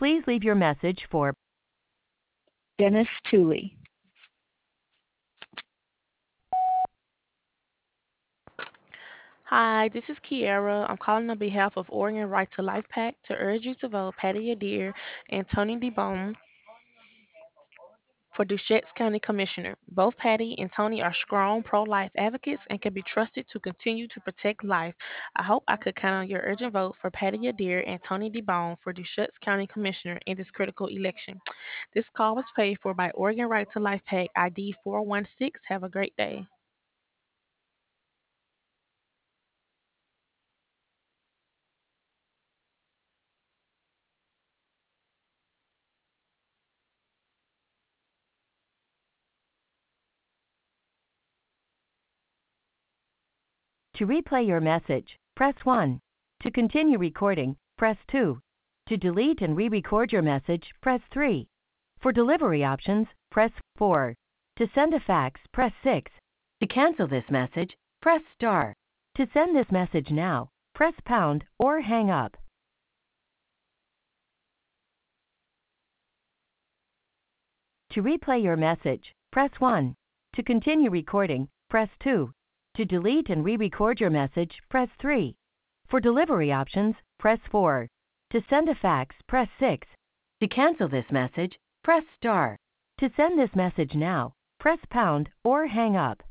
Please leave your message for Dennis Tooley. Hi, this is Kiara. I'm calling on behalf of Oregon Right to Life PAC to urge you to vote Patty Adair and Tony DeBone for Dutchess County Commissioner. Both Patty and Tony are strong pro-life advocates and can be trusted to continue to protect life. I hope I could count on your urgent vote for Patty Adair and Tony DeBone for Dutchess County Commissioner in this critical election. This call was paid for by Oregon Right to Life PAC ID 416. Have a great day. To replay your message, press 1. To continue recording, press 2. To delete and re-record your message, press 3. For delivery options, press 4. To send a fax, press 6. To cancel this message, press star. To send this message now, press pound or hang up. To replay your message, press 1. To continue recording, press 2. To delete and re-record your message, press 3. For delivery options, press 4. To send a fax, press 6. To cancel this message, press star. To send this message now, press pound or hang up.